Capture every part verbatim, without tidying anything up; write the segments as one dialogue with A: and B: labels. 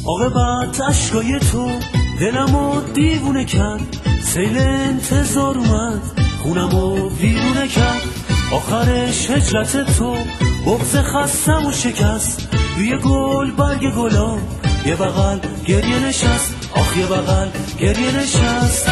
A: عاقبت اشکای تو دلمو دیوونه کرد، سیل انتظار اومد خونمو ویرونه کرد. آخرش هجرت تو بغض خستم و شکست، روی گل برگ گلام یه بغل گریه نشست. آخ یه بغل گریه نشست.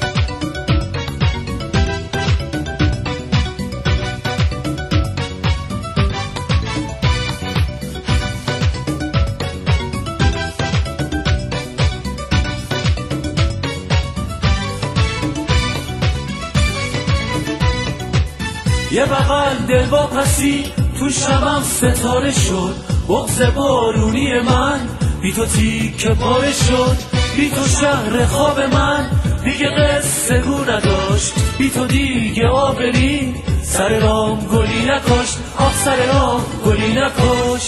A: یه بغل دل واپسی تو شبم ستاره شد، بغض بارونی من بی تو تیکه پاره شد. بی تو شهر خواب من دیگه قصه گو نداشت، بی تو دیگه آبری سر رام گلی نکاشت. آخ سر رام گلی نکاشت.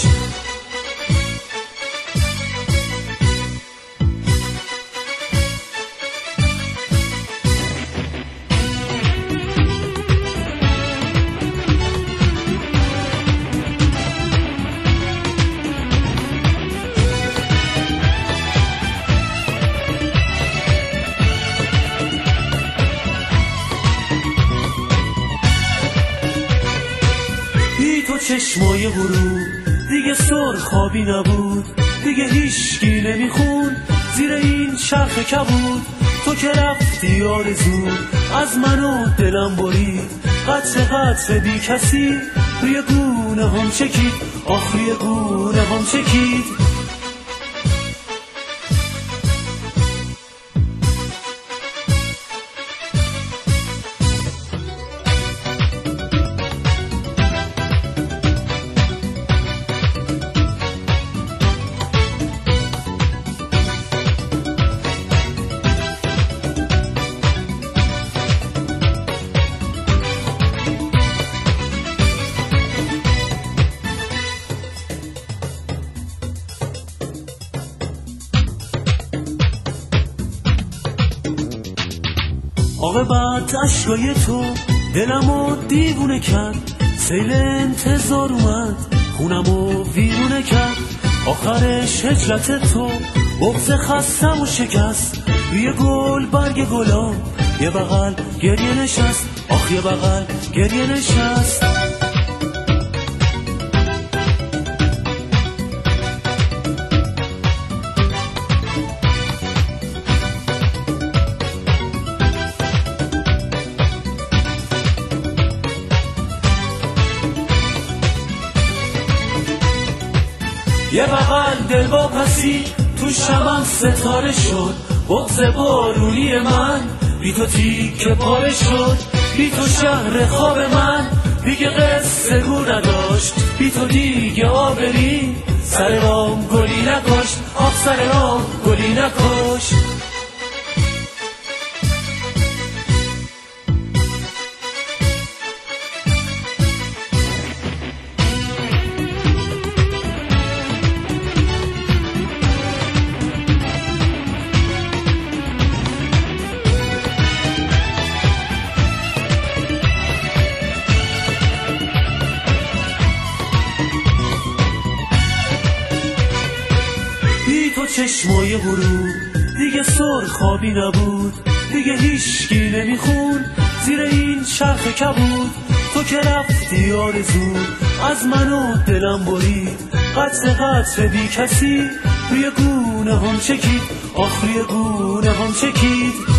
A: تو چشمای غروب دیگه سرخابی نبود، دیگه هیچکی نمیخون زیر این چرخ کبود. تو که رفتی آرزو از من و دلم برید، قطر قطر بی کسی روی گونه هم چکید. آخ روی گونه هم چکید. عاقبت اشکای تو دلمو دیوونه کرد، سیل انتظار اومد خونمو ویرونه کرد. آخرش هجرت تو بغض خستم و شکست، روی گل برگ گلام یه بغل گریه نشست. آخ یه بغل گریه نشست. یه بغل دل واپسی تو شبم ستاره شد، بغض بارونی من بی تو تیکه پاره شد. بی تو شهر خواب من دیگه قصه گو نداشت، بی تو دیگه آبری سر رام گلی نکاشت. آخ سر رام گلی نکاشت. تو چشمای غروب دیگه سرخابی نبود، دیگه هیچکی نمیخون زیر این چرخ کبود. تو که رفتی آرزو از من و دلم برید، قطر قطر بی کسی روی گونه هم چکید. آخ روی گونه هم چکید.